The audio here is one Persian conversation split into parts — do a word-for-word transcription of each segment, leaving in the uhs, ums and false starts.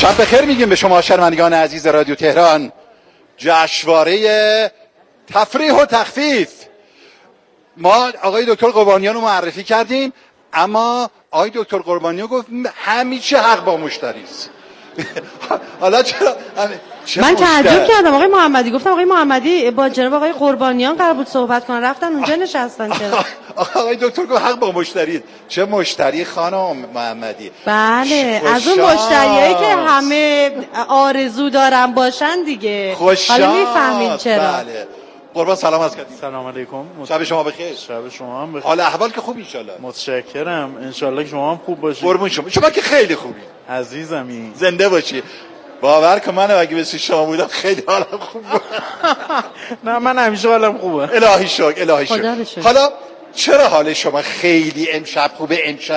شب بخیر میگیم به شما شنوندگان عزیز رادیو تهران. جشنواره تفریح و تخفیف. ما آقای دکتر قربانیان رو معرفی کردیم، اما آقای دکتر قربانیان گفت همیشه حق با مشتری است. حالا چرا من تعجب کردم آقای محمدی، گفتم آقای محمدی با جناب آقای قربانیان قرار بود صحبت کنن، رفتن اونجا نشستن. چرا آقای دکتر گفت حق با مشتری؟ چه مشتری خانم محمدی؟ بله از اون مشتریایی که همه آرزو دارن باشن دیگه. حالا میفهمین چرا. بله. قربان سلام عرض کردیم. سلام علیکم. شب شما بخیر. شب شما هم بخیر. حال احوال که خوب ان شاء الله. متشکرم. ان شاء الله که شما هم خوب باشید. قربون شما. شما که خیلی خوبی. عزیزمی. زنده باشی. باور کن من اگه مثل شما بودم خیلی حالم خوب بود. نه من همیشه حالم خوبه. الهی شکر، الهی شکر. حالا چرا حال شما خیلی امشب خوبه؟ امشب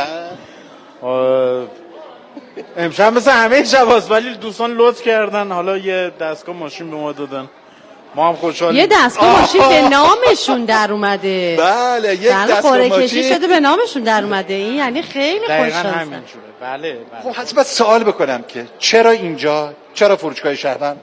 امشب مثل همه شباست، ولی دوستان لطف کردن، حالا یه دستگاه ماشین به ما دادن، ما هم خوشحالیم. یه دستگاه ماشین به نامشون در اومده. بله یک دستگاه ماشین شده به نامشون در اومده. این یعنی خیلی خوشحال همین شده. بله بله. خب حتما سوال بکنم که چرا اینجا، چرا فروشگاه شهروند؟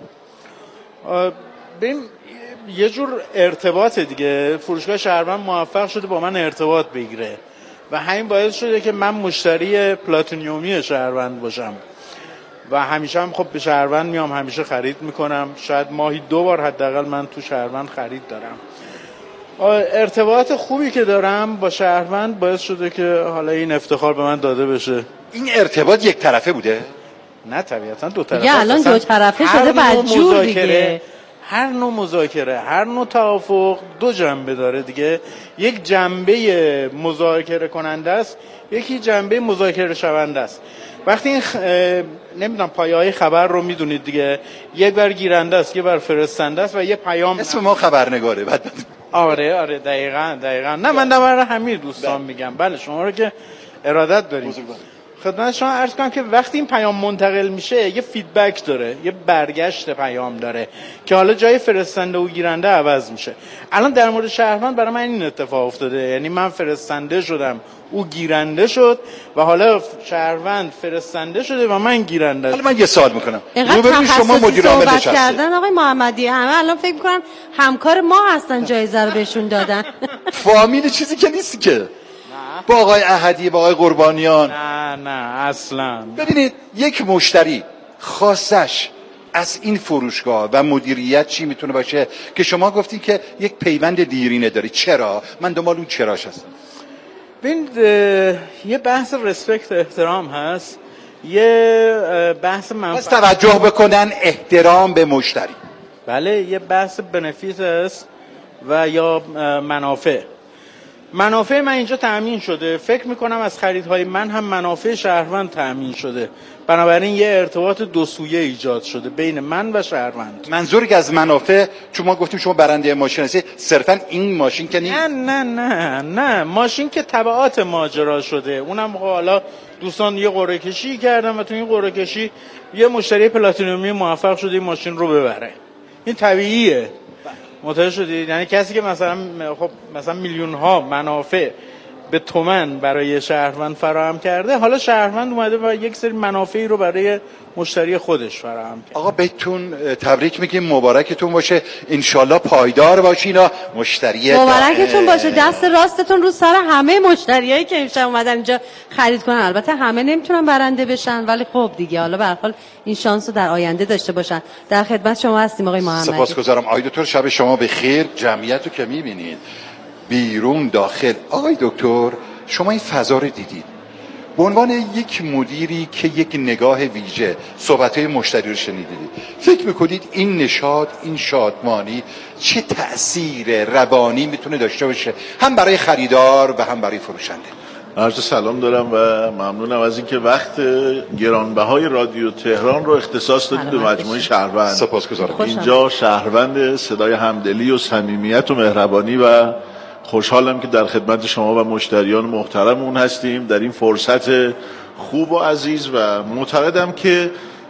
ببین یه جور ارتباط دیگه، فروشگاه شهروند موفق شده با من ارتباط بگیره و همین باعث شده که من مشتری پلاتینیومی شهروند باشم و همیشه هم خب به شهروند میام، همیشه خرید میکنم. شاید ماهی دو بار حداقل من تو شهروند خرید دارم. ارتباط خوبی که دارم با شهروند باعث شده که حالا این افتخار به من داده بشه. این ارتباط یک طرفه بوده؟ نه طبیعتا دو طرفه. دیگه الان دو طرفه شده بدجور دیگه. هر نوع مذاکره، هر نوع توافق دو جنبه داره دیگه. یک جنبه مذاکره کننده است، یکی جنبه مذاکره شونده است. وقتی این خ... نمیدونم پایه‌های خبر رو میدونید دیگه، یک بر گیرنده است، یک بر فرستنده است و یه پیام. اسم ما خبرنگاره. بعد آره آره دقیقاً دقیقاً. نه من در همین دوستان میگم. بله شما رو که ارادت دارید. خدمت شما عرض کنم که وقتی این پیام منتقل میشه یه فیدبک داره، یه برگشت پیام داره که حالا جای فرستنده و گیرنده عوض میشه. الان در مورد شهروند برای من این اتفاق افتاده، یعنی من فرستنده شدم، او گیرنده شد و حالا شهروند فرستنده شده و من گیرنده. حالا من یه سوال میکنم. اینقدر شما مدیر عامل نشسته کردن آقای محمدی، همه الان فکر میکنن همکار ما هستن، جایزه رو بهشون دادن. فامیل چیزی که نیست که. با آقای احدی، با آقای قربانیان. نه نه اصلا. ببینید یک مشتری خواستش از این فروشگاه و مدیریت چی میتونه باشه که شما گفتین که یک پیوند دیرینه داری؟ چرا؟ من دنبال اون چراش هستم. ببین یه بحث رسپکت احترام هست، یه بحث منفعت. توجه بکنن احترام به مشتری. بله یه بحث بنفیت هست و یا منافع. منافع من اینجا تأمین شده، فکر میکنم از خریدهای من هم منافع شهروند تأمین شده، بنابراین یه ارتباط دو سویه ایجاد شده بین من و شهروند. منظوری که از منافع، چون ما گفتیم شما برنده ماشین هستی، صرفا این ماشین که نیست؟ نه نه نه نه ماشین که تبعات ماجرا شده، اونم حالا دوستان یه قرعه کشی کردن و تو این قرعه کشی یه مشتری پلاتینیومی موفق شده این ماشین رو ببره. این طبیعیه. متوجه شدید؟ یعنی کسی که مثلا خب مثلا میلیون ها منافع به تومن برای شهروند فراهم کرده، حالا شهروند اومده و یک سری منافعی رو برای مشتری خودش فراهم کرده. آقا بهتون تبریک میگیم، مبارکتون باشه، انشالله پایدار باشین و مشتری مبارکتون باشه. دست راستتون رو سر همه مشتریایی که امشب اومدن اینجا خرید کنن. البته همه نمیتونن برنده بشن، ولی خب دیگه حالا به هر حال این شانس رو در آینده داشته باشن. در خدمت شما هستیم آقای محمدی. سپاسگزارم. آقای دکتر شب شما بخیر. جمعیت رو که میبینید بیرون داخل. آقای دکتر شما این فضا رو دیدید، به عنوان یک مدیری که یک نگاه ویژه صحبت‌های مشتری رو شنیدید، فکر میکنید این نشاط، این شادمانی چه تأثیر روانی میتونه داشته باشه هم برای خریدار و هم برای فروشنده؟ عرض سلام دارم و ممنونم از اینکه وقت گرانبهای رادیو تهران رو اختصاص دادید به مجموعه شهروند. سپاسگزارم. اینجا شهروند صدای همدلی و صمیمیت و مهربانی و خوشحالم که در خدمت شما و مشتریان محترمون هستیم در این فرصت خوب و عزیز و معتقدم که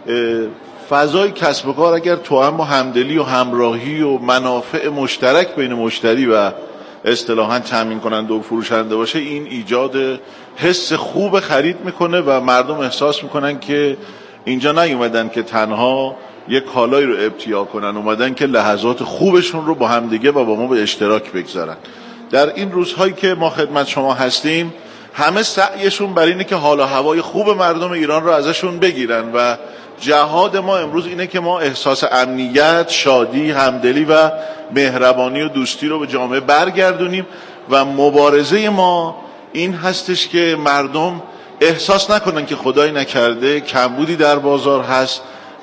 فضای کسب و کار اگر توأم و همدلی و همراهی و منافع مشترک بین مشتری و اصطلاحاً تامین کننده و فروشنده باشه، این ایجاد حس خوب خرید میکنه و مردم احساس میکنن که اینجا نیومدن که تنها یک کالایی رو ابتیا کنن، اومدن که لحظات خوبشون رو با همدیگه و با ما به اشتراک بگذارن. در این روزهایی که ما خدمت شما هستیم همه سعیشون بر اینه که حال و هوای خوب مردم ایران رو ازشون بگیرن و جهاد ما امروز اینه که ما احساس امنیت، شادی، همدلی و مهربانی و دوستی رو به جامعه برگردونیم و مبارزه ما این هستش که مردم احساس نکنن که خدای نکرده کمبودی در بازار هست،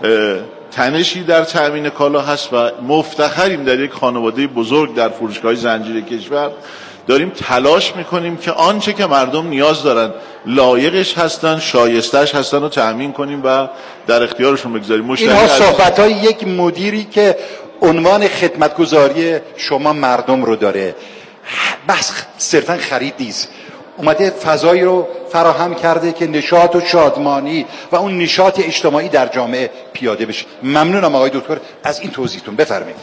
تنشی در تأمین کالا هست و مفتخریم در یک خانواده بزرگ در فروشگاه زنجیره کشور داریم تلاش میکنیم که آنچه که مردم نیاز دارن لایقش هستن، شایستش هستن رو تأمین کنیم و در اختیارشون بگذاریم. اینها صحبت‌های یک مدیری که عنوان خدمتگزاری شما مردم رو داره، بس صرفا خرید نیست، اومده فضایی رو فراهم کرده که نشاط و شادمانی و اون نشاط اجتماعی در جامعه پیاده بشه. ممنونم آقای دکتر از این توضیحتون. بفرمایید.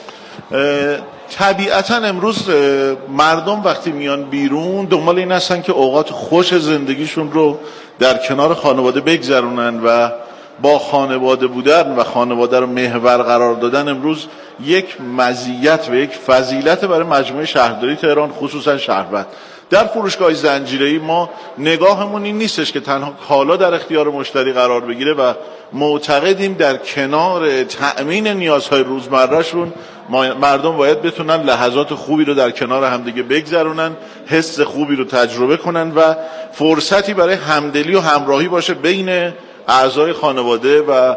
طبیعتا امروز مردم وقتی میان بیرون دنبال این هستن که اوقات خوش زندگیشون رو در کنار خانواده بگذرونن و با خانواده بودن و خانواده رو محور قرار دادن امروز یک مزیت و یک فضیلت برای مجموعه شهرداری تهران، خصوصا شهروند. در فروشگاه زنجیره‌ای ما نگاهمون این نیستش که تنها کالا در اختیار مشتری قرار بگیره و معتقدیم در کنار تأمین نیازهای روزمرهشون مردم باید بتونن لحظات خوبی رو در کنار همدیگه بگذرونن، حس خوبی رو تجربه کنن و فرصتی برای همدلی و همراهی باشه بین اعضای خانواده و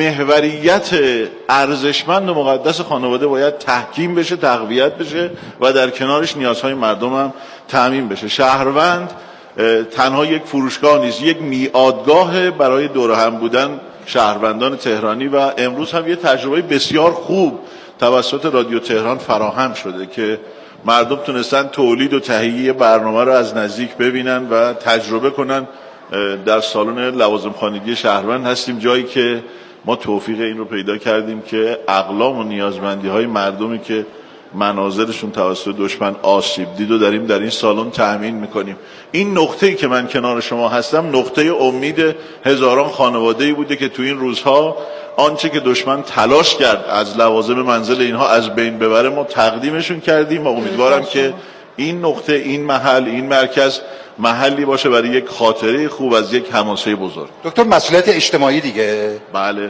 محوریت ارزشمند و مقدس خانواده باید تحکیم بشه، تقویت بشه و در کنارش نیازهای مردم هم تأمین بشه. شهروند تنها یک فروشگاه نیست، یک میعادگاه برای دور هم بودن شهروندان تهرانی و امروز هم یه تجربه بسیار خوب توسط رادیو تهران فراهم شده که مردم تونستن تولید و تهیه برنامه رو از نزدیک ببینن و تجربه کنن. در سالن لوازم خانگی شهروند هستیم، جایی که ما توفیق این رو پیدا کردیم که اقلام و نیازمندی های مردمی که منازلشون توسط دشمن آسیب دید و داریم در این سالن تأمین میکنیم. این نقطه‌ای که من کنار شما هستم نقطه امید هزاران خانواده‌ای بوده که تو این روزها آنچه که دشمن تلاش کرد از لوازم منزل اینها از بین ببره ما تقدیمشون کردیم و امیدوارم که این نقطه، این محل، این مرکز محلی باشه برای یک خاطره خوب از یک حماسه بزرگ. دکتر مسئولیت اجتماعی دیگه. بله.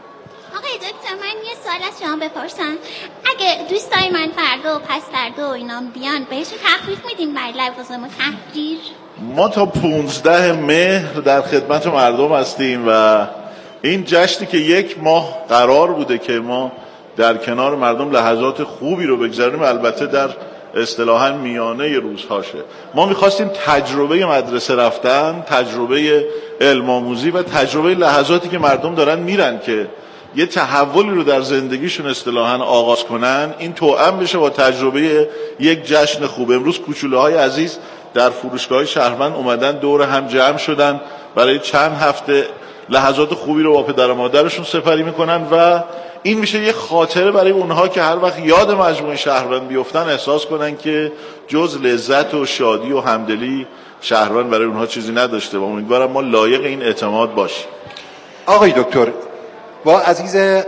آقای دکتر من یه سوال از شما بپرسم، اگه دوستای من فردا و پس فردا و اینا بیان بهشون تخفیف میدیم برای لوازم و تحریر؟ ما تا پونزده مهر در خدمت مردم هستیم و این جشنی که یک ماه قرار بوده که ما در کنار مردم لحظات خوبی رو بگذاریم، البته در اصطلاحاً میانه روزهاشه. ما میخواستیم تجربه مدرسه رفتن، تجربه علم آموزی و تجربه لحظاتی که مردم دارن میرن که یه تحولی رو در زندگیشون اصطلاحاً آغاز کنن، این توأم بشه با تجربه یک جشن خوب. امروز کوچوله‌های عزیز در فروشگاه شهروند اومدن دور هم جمع شدن برای چند هفته لحظات خوبی رو با پدر و مادرشون سپری میکنن و این میشه یه خاطره برای اونها که هر وقت یاد مجموعه شهروند بیفتن احساس کنن که جز لذت و شادی و همدلی شهروند برای اونها چیزی نداشته و امیدوارم ما لایق این اعتماد باشیم. آقای دکتر با عزیز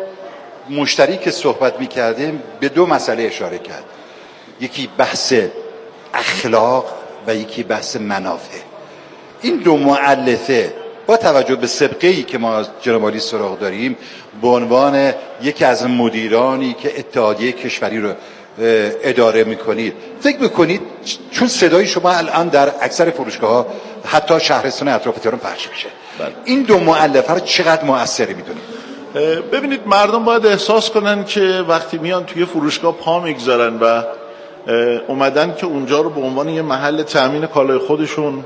مشتری که صحبت میکردیم به دو مسئله اشاره کرد، یکی بحث اخلاق و یکی بحث منافع. این دو مؤلفه با توجه به سابقه‌ای که ما از جناب عالی سراغ داریم به عنوان یکی از مدیرانی که اتحادیه کشوری رو اداره میکنید، فکر میکنید چون صدای شما الان در اکثر فروشگاه‌ها حتی شهرستان اطراف تهران پخش میشه، بله. این دو مؤلفه رو چقدر مؤثری میدونید؟ ببینید مردم باید احساس کنن که وقتی میان توی فروشگاه پا میگذارن و اومدن که اونجا رو به عنوان یه محل تأمین کالای خودشون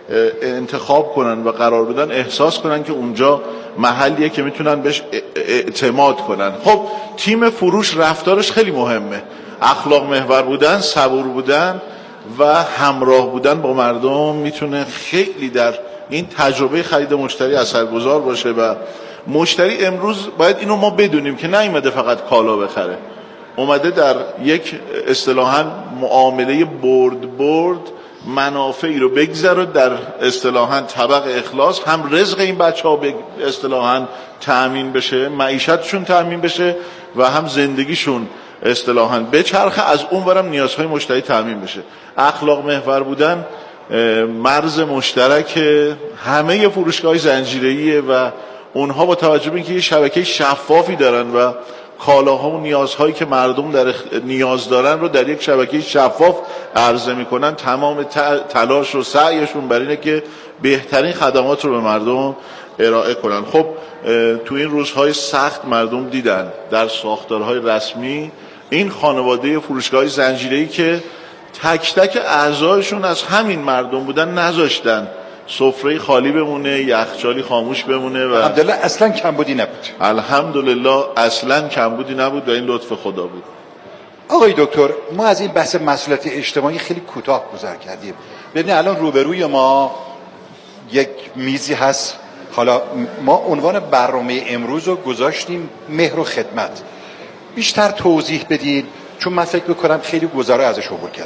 انتخاب کنن و قرار بدن، احساس کنن که اونجا محلیه که میتونن بهش اعتماد کنن. خب تیم فروش رفتارش خیلی مهمه، اخلاق محور بودن، صبور بودن و همراه بودن با مردم میتونه خیلی در این تجربه خرید مشتری اثرگذار باشه و مشتری امروز باید اینو ما بدونیم که نیومده فقط کالا بخره، اومده در یک اصطلاحاً معامله برد برد منافعی رو بگذره در اصطلاحاً طبق اخلاص، هم رزق این بچه ها به اصطلاحاً تأمین بشه، معیشتشون تأمین بشه و هم زندگیشون اصطلاحاً بچرخه، از اون برم نیازهای مشتری تأمین بشه. اخلاق محور بودن مرز مشترک همه فروشگاه زنجیره‌ایه و اونها با توجه به اینکه یه شبکه شفافی دارن و کالاها و نیازهایی که مردم در نیاز دارن رو در یک شبکه شفاف عرضه میکنن، تمام تلاش و سعیشون بر اینه که بهترین خدمات رو به مردم ارائه کنن. خب تو این روزهای سخت مردم دیدن در ساختارهای رسمی این خانواده فروشگاه زنجیره‌ای که تک تک اعضایشون از همین مردم بودن، نذاشتن سفره خالی بمونه، یخچالی خاموش بمونه و الحمدلله اصلا کمبودی نبود. الحمدلله اصلا کمبودی نبود و این لطف خدا بود. آقای دکتر، ما از این بحث مسئولیت اجتماعی خیلی کوتاه گذر کردیم. ببینید الان روبروی ما یک میزی هست، حالا ما عنوان برنامه امروز رو گذاشتیم مهر و خدمت. بیشتر توضیح بدید چون من فکر میکنم خیلی گذاره ازش عبور کردم.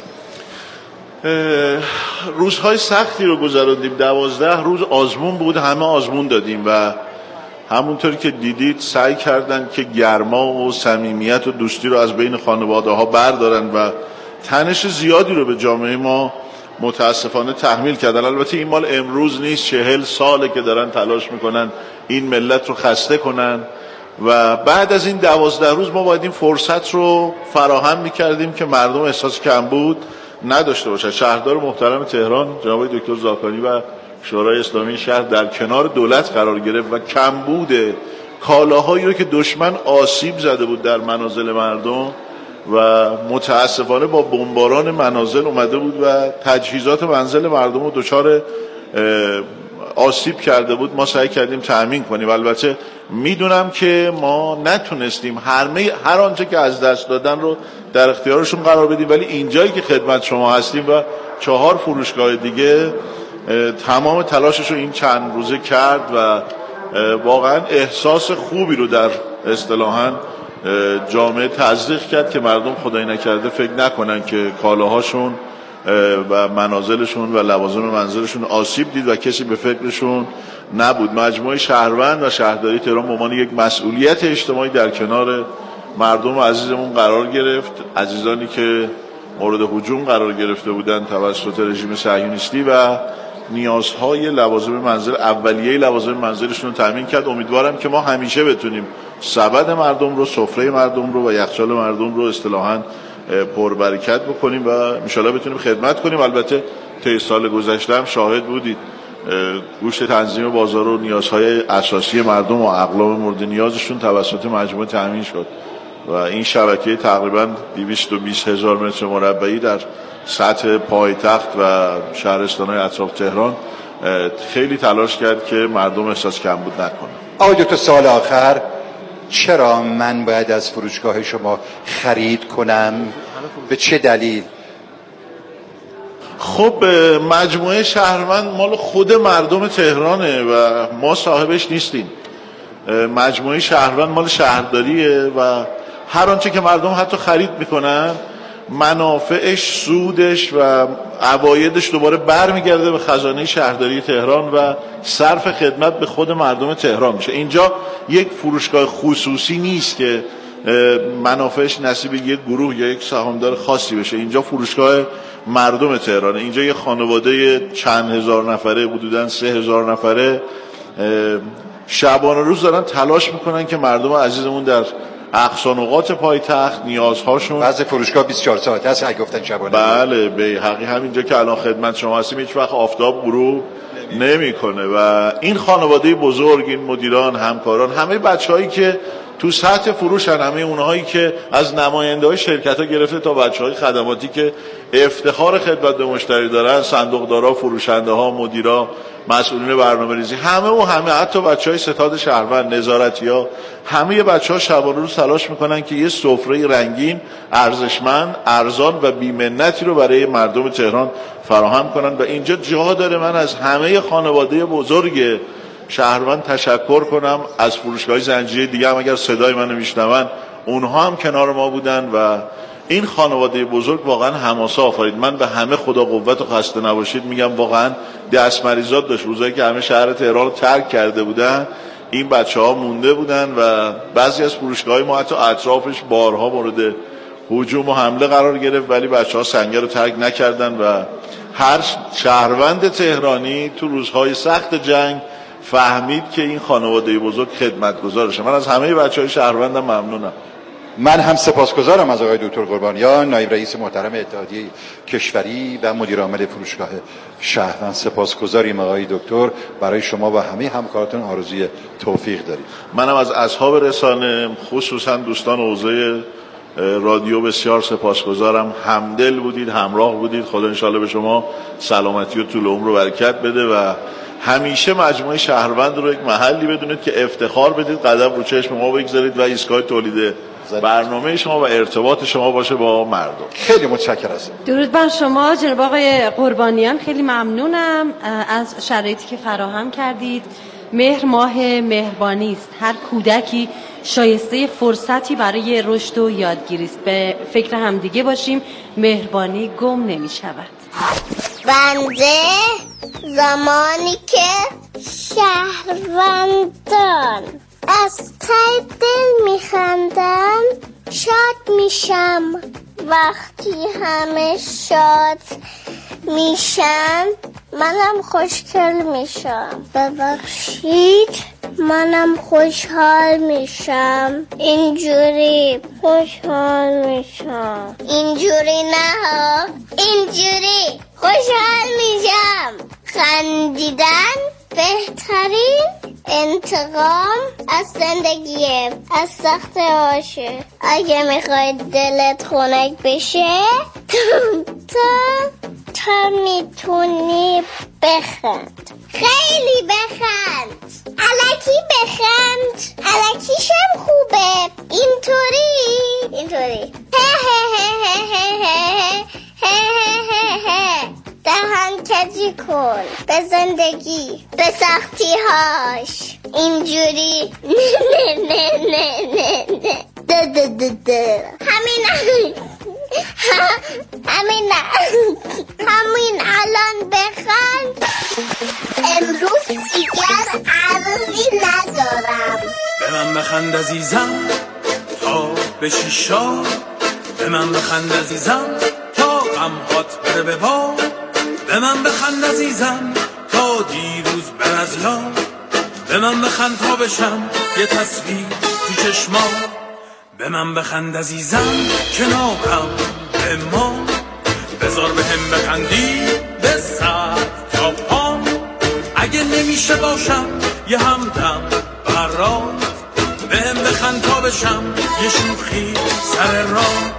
روزهای سختی رو گذراندیم، دوازده روز آزمون بود، همه آزمون دادیم و همونطوری که دیدید سعی کردن که گرما و صمیمیت و دوستی رو از بین خانواده ها بردارن و تنش زیادی رو به جامعه ما متاسفانه تحمیل کردن. البته این مال امروز نیست، چهل ساله که دارن تلاش میکنن این ملت رو خسته کنن و بعد از این دوازده روز ما باید این فرصت رو فراهم میکردیم که مردم احساس کمبود نداشته باشن. شهردار محترم تهران جناب دکتر زاکانی و شورای اسلامی شهر در کنار دولت قرار گرفت و کمبود کالاهایی رو که دشمن آسیب زده بود در منازل مردم و متاسفانه با بمباران منازل اومده بود و تجهیزات منزل مردم رو دچار آسیب کرده بود، ما سعی کردیم تأمین کنیم. البته میدونم که ما نتونستیم هر هر آنچه که از دست دادن رو در اختیارشون قرار بدیم، ولی اینجایی که خدمت شما هستیم و چهار فروشگاه دیگه تمام تلاشش رو این چند روزه کرد و واقعا احساس خوبی رو در اصطلاحاً جامعه تزریق کرد که مردم خدای نکرده فکر نکنن که کالاهاشون و منازلشون و لوازم منزلشون آسیب دید و کسی به فکرشون نبود. مجموعه شهروند و شهرداری تهران به عنوان یک مسئولیت اجتماعی در کنار مردم عزیزمون قرار گرفت، عزیزانی که مورد هجوم قرار گرفته بودند توسط رژیم صهیونیستی و نیازهای لوازم منزل، اولیه لوازم منزلشون رو تامین کرد. امیدوارم که ما همیشه بتونیم سبد مردم رو، سفره مردم رو و یخچال مردم رو اصطلاحاً پربرکت بکنیم و انشالله بتونیم خدمت کنیم. البته طی سال گذشته هم شاهد بودید گوشت تنظیم بازار و نیازهای اساسی مردم و اقلام مورد نیازشون توسط مجموعه تامین شد و این شبکه تقریبا دویست و بیست هزار متر مربعی در سطح پایتخت و شهرستان‌های اطراف تهران خیلی تلاش کرد که مردم احساس کمبود نکنن. آقای دکتر، سال آخر چرا من باید از فروشگاه شما خرید کنم؟ به چه دلیل؟ خب مجموعه شهروند مال خود مردم تهرانه و ما صاحبش نیستیم. مجموعه شهروند مال شهرداریه و هر آنچه که مردم حتی خرید میکنن منافعش، سودش و عوایدش دوباره برمیگرده به خزانه شهرداری تهران و صرف خدمت به خود مردم تهران میشه. اینجا یک فروشگاه خصوصی نیست که منافعش نصیب یک گروه یا یک سهامدار خاصی بشه. اینجا فروشگاه مردم تهرانه. اینجا یک خانواده چند هزار نفره، حدوداً سه هزار نفره شبانه روز دارن تلاش میکنن که مردم عزیزمون در اقصانقاط پایتخت نیازهاشون، بعضی فروشگاه بیست و چهار ساعته است اگه گفتن شبانه. بله به حقی همینجا که الان خدمت شما هستیم هیچ وقت آفتاب غروب نمیکنه و این خانواده بزرگ، این مدیران، همکاران، همه بچه‌هایی که تو سطح فروشن، همه اونهایی که از نماینده‌های شرکت‌ها گرفته تا بچه‌های خدماتی که افتخار خدمت به مشتری دارن، صندوقدارا، فروشنده‌ها، مدیرا، مسئولین برنامه‌ریزی، همه و همه، حتی بچه‌های ستاد شهروند، نظارتی‌ها، همه بچه‌ها شبانه روز تلاش میکنن که یه سفره رنگین، ارزشمند، ارزان و بی‌منتی رو برای مردم تهران فراهم کنن و اینجا جا داره من از همه خانواده بزرگ شهروند تشکر کنم. از فروشگاه زنجیره دیگه هم اگر صدای منو میشنون، اونها هم کنار ما بودن و این خانواده بزرگ واقعا حماسه آفرید. من به همه خدا قوت و خسته نباشید میگم، واقعا دست مریضات داشت. روزایی که همه شهر تهران رو ترک کرده بودن این بچه ها مونده بودن و بعضی از فروشگاه‌های ما حتی اطرافش بارها مورد هجوم و حمله قرار گرفت، ولی بچه ها سنگر رو ترک نکردن و هر شهروند تهرانی تو روزهای سخت جنگ فهمید که این خانواده بزرگ خدمتگزارشه. من از همه بچه های شهروندم ممنونم. من هم سپاسگزارم از آقای دکتر قربانیان، نایب رئیس محترم اتحادیه کشوری و مدیر عامل فروشگاه شهروند. سپاسگزاریم آقای دکتر، برای شما و همه همکاراتون آرزوی توفیق داریم. منم از اصحاب رسانه خصوصا دوستان حوزه رادیو بسیار سپاسگزارم. همدل بودید، همراه بودید. خدا انشالله به شما سلامتی و طول عمر و برکت بده و همیشه مجموعه شهروند رو یک محلی بدونید که افتخار بدید، قدم رو چشم ما بگذارید و ایستگاه تولید برنامه شما و ارتباط شما باشه با مردم. خیلی متشکرم. درود بر شما جناب آقای قربانیان، خیلی ممنونم از شرایطی که فراهم کردید. مهر ماه مهربانی است. هر کودکی شایسته فرصتی برای رشد و یادگیری است. به فکر همدیگه باشیم، مهربانی گم نمی شود. بنده زمانی که شهروندان از ته دل میخندن شاد میشم. وقتی همه شاد میشن منم خوشگل میشم. ببخشید منم خوشحال میشم. اینجوری خوشحال میشم. اینجوری نه ها، اینجوری خوشحال میشم. خندیدن بهترین انتقام از زندگیه، از سخت هاشه. اگه میخواید دلت خنک بشه تو تا میتونی بخند، خیلی بخند، الکی بخند. الکیشم خوبه. اینطوری اینطوری هه هه هه هه هه هه هه دهن کجی کن به زندگی، به سختی هاش. اینجوری نه نه نه نه نه ده ده ده ده همین همین همین الان بخند. امروز دیگر عرضی ندارم. به من بخند عزیزم تا بشی شاد. به من بخند عزیزم تا غمهات بره به باد. به من بخند عزیزم تا دیروز بر از یاد. به من بخند تا بشم یه تصویر تو چشمات. به من بخند عزیزم کنارم به ما. بذار به هم بخندی به سر تا پا. اگه نمیشه باشم یه همدم برات. به هم بخند تا بشم یه شوخی سر راه.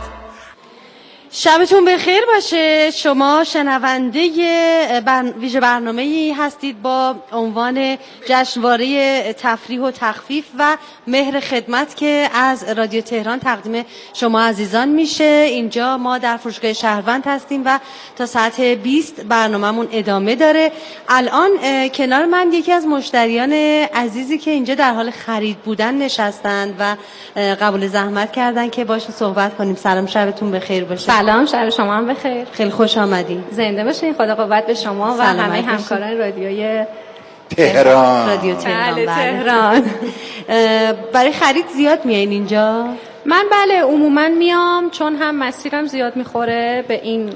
شبتون بخیر باشه. شما شنونده بر... ویژه برنامه‌ای هستید با عنوان جشنواره تفریح و تخفیف و مهر خدمت که از رادیو تهران تقدیم شما عزیزان میشه. اینجا ما در فروشگاه شهروند هستیم و تا ساعت بیست برنامه‌مون ادامه داره. الان کنار من یکی از مشتریان عزیزی که اینجا در حال خرید بودن نشستند و قبول زحمت کردن که باشون صحبت کنیم. سلام، شبتون بخیر باشه. سلام، شب شما هم بخیر. خیلی خوش آمدین. زنده باشین. خدا قوت به شما و همه همکاران رادیوی تهران. رادیو تهران. بله تهران. برای خرید زیاد میایین اینجا؟ من بله عموما میام چون هم مسیرم زیاد میخوره به این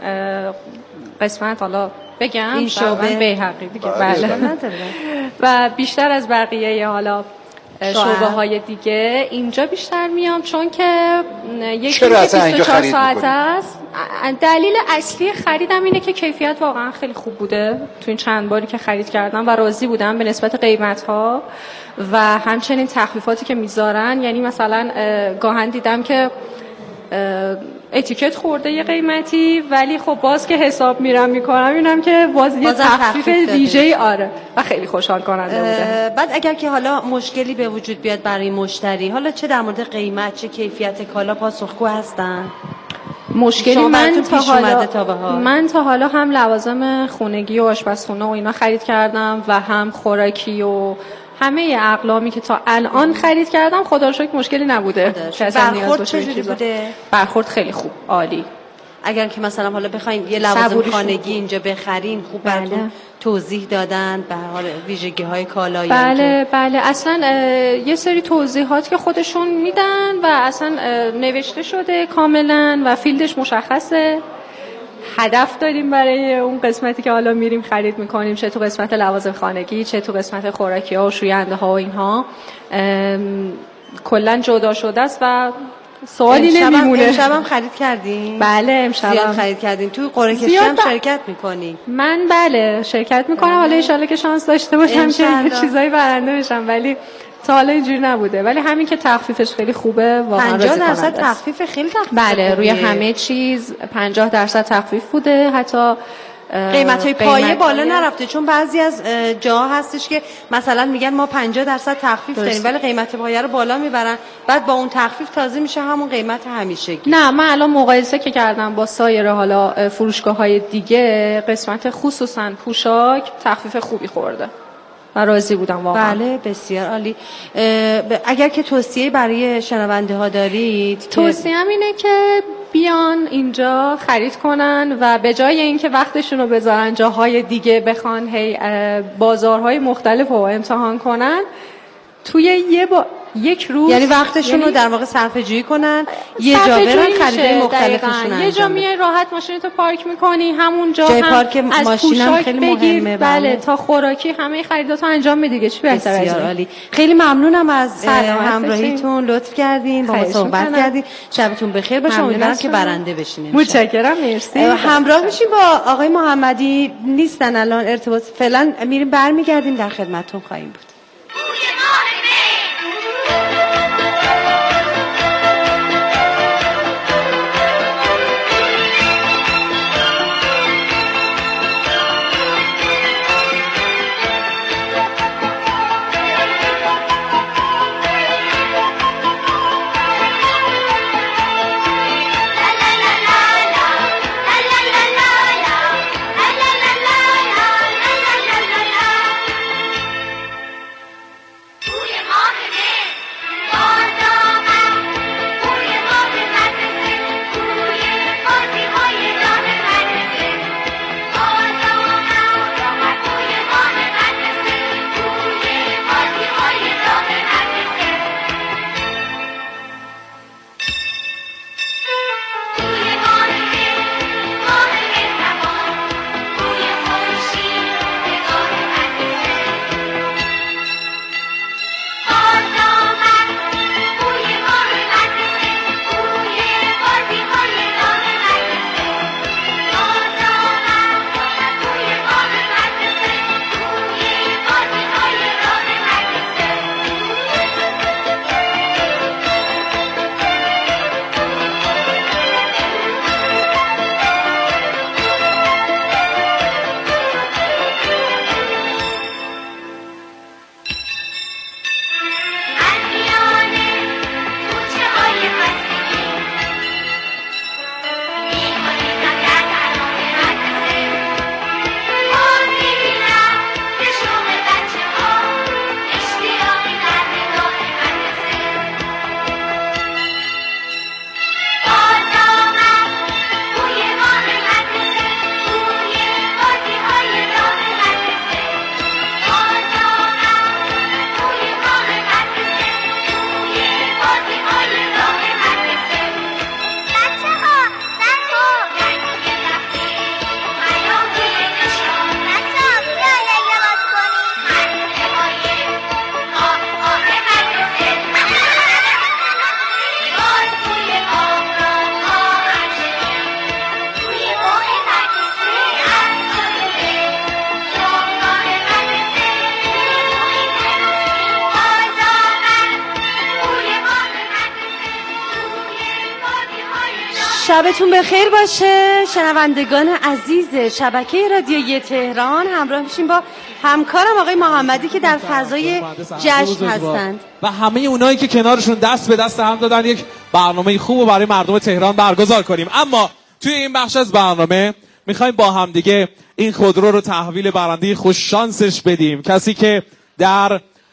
قسمت. حالا بگم این شعبه بیهقی دیگه. بله. و بیشتر از بقیه حالا شعبه های دیگه اینجا بیشتر میام چون که یک بیست و چهار ساعت است. دلیل اصلی خریدم اینه که کیفیت واقعا خیلی خوب بوده تو این چند باری که خرید کردم و راضی بودم به نسبت قیمت ها و همچنین تخفیفاتی که میذارن. یعنی مثلا گاهن دیدم که اتیکت خورده یه قیمتی ولی خب باز که حساب میرم میکنم اینم که باز یه تخفیف دیجی. آره و خیلی خوشحال کننده بوده. بعد اگر که حالا مشکلی به وجود بیاد برای مشتری، حالا چه در مورد قیمت چه کیفیت کالا پاسخگو هستن؟ مشکلی من تا حالا تا من تا حالا هم لوازم خونگی و آشپزخونه و اینا خرید کردم و هم خوراکی و همه اقلامی که تا الان خرید کردم خدا رو شکر مشکلی نبوده. برخورد چجوری بوده؟ برخورد خیلی خوب، عالی. اگر که مثلا حالا بخوایم یه لوازم خانگی اینجا بخرین خوب براتون توضیح دادن به هر حال ویژگی های کالایی؟ بله بله اصلا یه سری توضیحات که خودشون میدن و اصلا نوشته شده کاملا و فیلدش مشخصه. هدف داریم برای اون قسمتی که حالا میریم خرید میکنیم، چه تو قسمت لوازم خانگی چه تو قسمت خوراکی ها و شوینده ها و اینها، کلا جدا شده است و سوالی نمیمونه. امشب هم خرید کردین؟ بله امشب زیاد خرید کردین. توی قرعه کشی هم شرکت میکنی؟ من بله شرکت میکنم. حالا ان شاءالله که شانس داشته باشم که چیزایی برنده بشم، ولی تا حالا اینجوری نبوده. ولی همین که تخفیفش خیلی خوبه، واقعا راضی کننده است. پنجاه درصد تخفیف خیلی تخفیف. بله روی همه چیز پنجاه درصد تخفیف بوده. حتی قیمت های پایه بالا نرفته، چون بعضی از جاها هستش که مثلا میگن ما پنجاه درصد تخفیف داریم ولی قیمت پایه رو بالا میبرن، بعد با اون تخفیف تازه میشه همون قیمت همیشگی. نه من الان مقایسه که کردم با سایر حالا فروشگاه های دیگه، قسمت خصوصا پوشاک تخفیف خوبی خورده و راضی بودم واقعا. بله بسیار عالی. اگر که توصیه برای شنونده ها دارید؟ توصیه‌ام اینه که بیان اینجا خرید کنن و به جای اینکه وقتشون رو بذارن جاهای دیگه بخوان هی بازارهای مختلف رو امتحان کنن، توی یه با یک روز یعنی وقتشون یعنی رو در واقع صرفه جویی کنن، یه جا برن خریدای مختلفشون انجام. یه جا میای راحت ماشینتو پارک میکنی، همونجا جای هم پارک از ماشینم خیلی بگیر. مهمه. بله. بله تا خوراکی همه خریداتو انجام میدی دیگه. چی بهتر از این؟ عالی. خیلی ممنونم از همراهیتون، لطف کردین با ما صحبت کردین. شبتون بخیر باشه، امیدوارم که برنده بشین. متشکرم. مرسی. همراه بشین با آقای محمدی، نیستن الان ارتباط فعلا، میریم برمیگردیم در خدمتتون خواهیم بود. شبتون بخیر باشه شنوندگان عزیز شبکه رادیویی تهران. همراه میشیم با همکارم آقای محمدی که در فضای جشن هستند و همه اونایی که کنارشون دست به دست هم دادن یک برنامه خوب رو برای مردم تهران برگزار کنیم. اما توی این بخش از برنامه میخوایم با هم دیگه این خودرو رو تحویل برنده خوش شانسش بدیم، کسی که در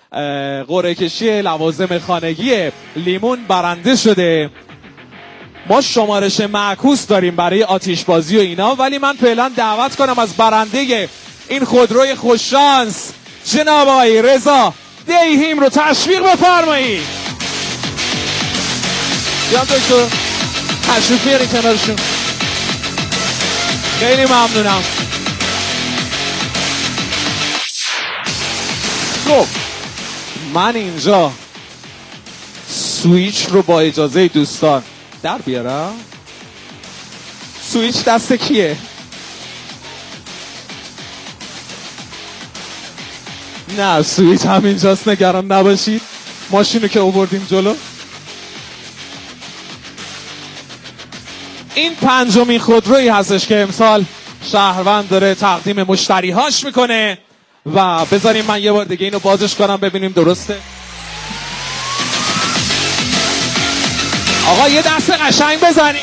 قرعه کشی لوازم خانگی لیمون برنده شده. ما شمارش معکوس داریم برای آتش بازی و اینا، ولی من فعلا دعوت کنم از برنده این خودروی خوششانس جناب آقای رضا دیهیم رو تشویق بفرمایید. بیام دکتر تشریف بیاری کنارشون. خیلی ممنونم. خب من اینجا سویچ رو با اجازه دوستان در بیارم. سویچ دست کیه؟ نه سویچ همینجاست، نگران نباشید. ماشینو که آوردیم جلو. این پنجمین خودرویی هستش که امسال شهروند داره تقدیم مشتریهاش میکنه و بذاریم من یه بار دیگه اینو بازش کنم ببینیم درسته. آقا یه دست قشنگ بزنیم.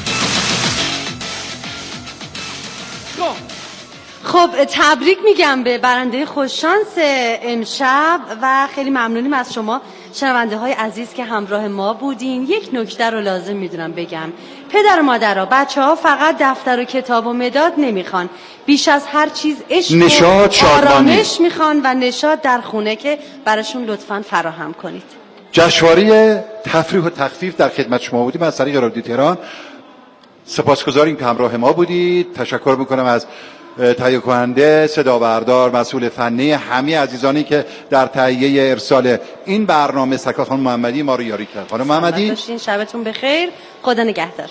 خب تبریک میگم به برنده خوششانس امشب و خیلی ممنونیم از شما شنونده های عزیز که همراه ما بودین. یک نکته رو لازم میدونم بگم، پدر و مادرها بچه ها فقط دفتر و کتاب و مداد نمیخوان، بیش از هر چیز عشق و آرامش میخوان و نشاط در خونه که براشون لطفاً فراهم کنید. جشنواره تفریح و تخفیف در خدمت شما بودیم از طریق رادیو تهران. سپاسگزاریم که همراه ما بودید. تشکر میکنم از تهیه کننده، صدا بردار، مسئول فنی، همه عزیزانی که در تهیه ارسال این برنامه سکات خانم محمدی ما رو یاری کرد. خانم محمدی شبتون بخیر، خدا نگهدار.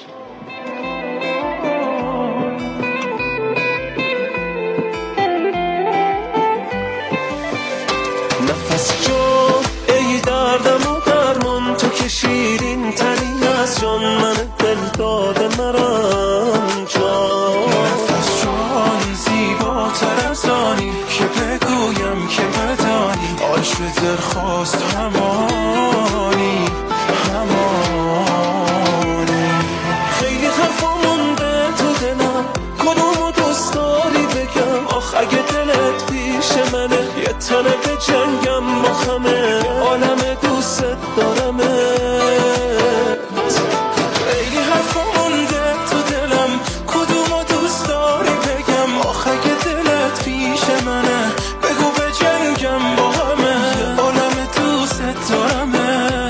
نفس جو ای دردم و درمان، تو که شیرین ترین از جان، من دل داده مرم جان. نفس جان زیباتر از آنی که بگویم که بدانی، عاشق درخواست همانی همانی. خیلی خفا مونده تو دلم، کدومو دوست داری بگم؟ آخ اگه دلت پیش منه یه تنه به جنگم با همه عالم دوست دارمت. خیلی حرفا مونده تو دلم، کدومو دوست داری بگم؟ آخ اگه دلت پیش منه بگو به جنگم با همه عالم دوست دارمت.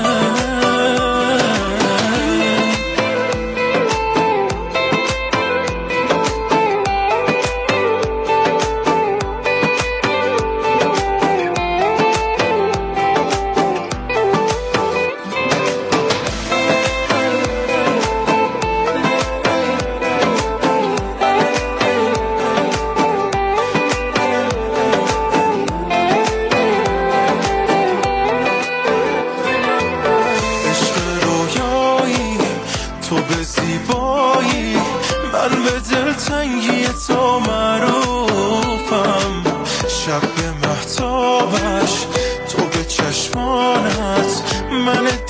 تو معروفم، شب به محتابش تو به چشمانت من